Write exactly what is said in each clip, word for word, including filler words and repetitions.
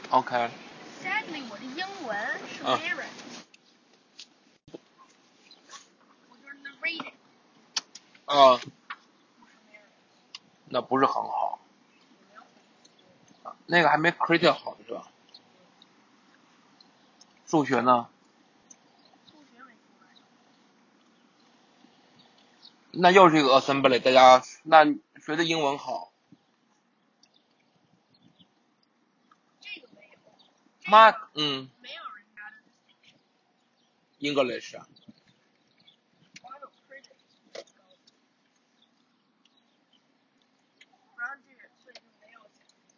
OK。 Sadly， 我的英文是嗯 narrate，、我就是 narrating， 啊， 不是 narrate。 那不是很好。那个还没 critic 好是吧？数学呢？ 数学没出来。 那又是一个 assembly， 大家那谁的英文好？ 这个没有。 妈， 这个嗯没有人家的 distinction。 ，English。 Final critic。然后这个所以就没有。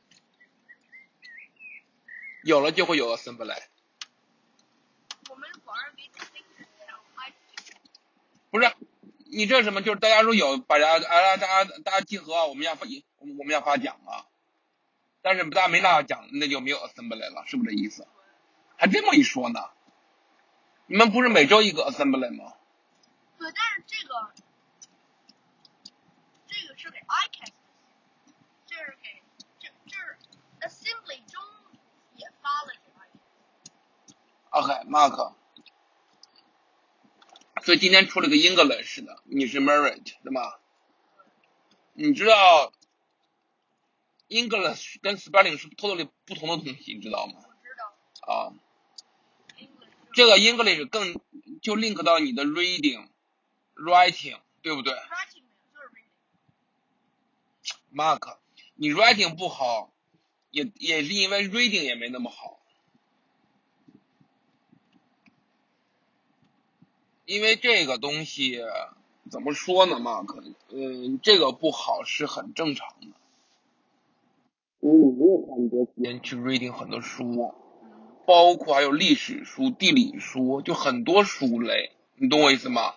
有了就会有 assembly。 我们反而比 distinction 要 high。 不是，你这什么？就是大家说有，把大家大家大家集合，我们要发我们我们要发奖啊。但是大家没拿奖，那就没有 assembly 了，是不是这意思？还这么一说呢？你们不是每周一个 assembly 吗？ 对，但是这个这个是给 I C A S， 这是给这这是 assembly 中也发了给 I C A S。 OK，Mark。所以今天出了个 English 的，你是 merit 对吗？你知道 English 跟 spelling 是 totally 不同的东西，你知道吗？ 我知道。 啊， English 这个 English 更就 link 到你的 reading、writing， 对不对 writing 没有，就是 reading。 ？Mark， 你 writing 不好，也也是因为 reading 也没那么好。因为这个东西怎么说呢 ，Mark？嗯，这个不好是很正常的。因为你没有很多时间去 reading 很多书，包括还有历史书、地理书，就很多书类，你懂我意思吗？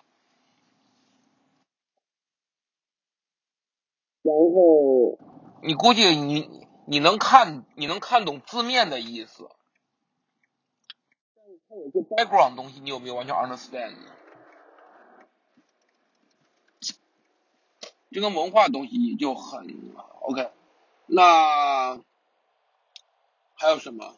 然后你估计你你能看你能看懂字面的意思，但是它有些 background 东西你有没有完全 understand 呢？这跟文化东西就很 OK。那还有什么？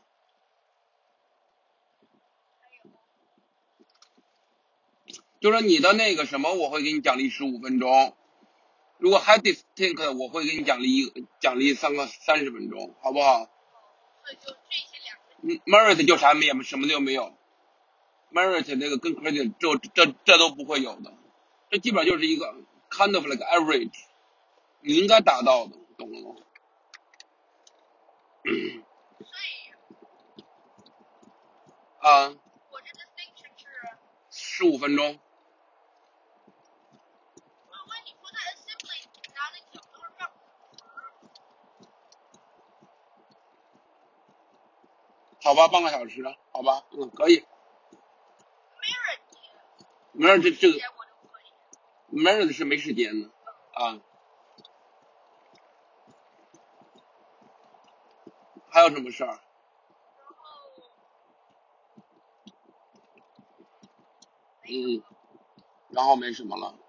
就是你的那个什么，我会给你奖励十五分钟。如果 high distinct， 我会给你奖励一奖励三个三十分钟，好不好？ 所以就这些两个。 嗯 ，merit 就啥没有，什么都没有。merit 那个跟 credit 这这这都不会有的，这基本上就是一个 kind of like average， 你应该达到的，懂了吗？ 所以啊， 我这 distinction 是， 十五分钟， 我问你说在 assembly 拿的奖都是半个小时。 好吧，半个小时，好吧，嗯，可以。 merit merit 这这个结果就可以。 merit 是没时间的啊。还有什么事儿？ 然后嗯，然后没什么了。